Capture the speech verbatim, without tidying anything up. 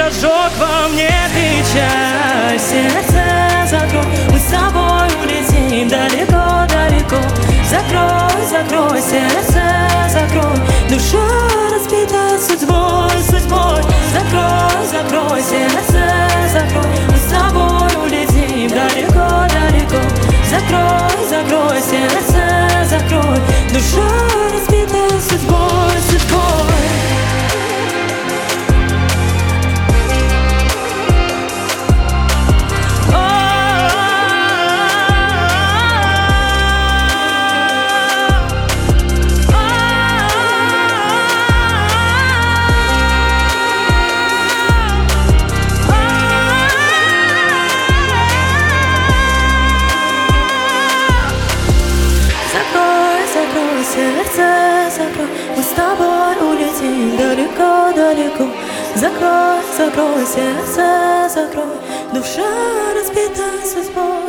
зажег во мне печаль. Сердце закрой, мы с тобой улетим далеко-далеко. Закрой, закрой, сердце закрой, душа разбита судьбой, судьбой. Закрой, закрой, сердце закрой, мы с тобой улетим далеко-далеко. Закрой, закрой, сердце закрой, душа разбита судьбой, судьбой. Сердце закрой, мы с тобой улетим далеко-далеко. Закрой, закрой, сердце закрой, душа разбита судьбой.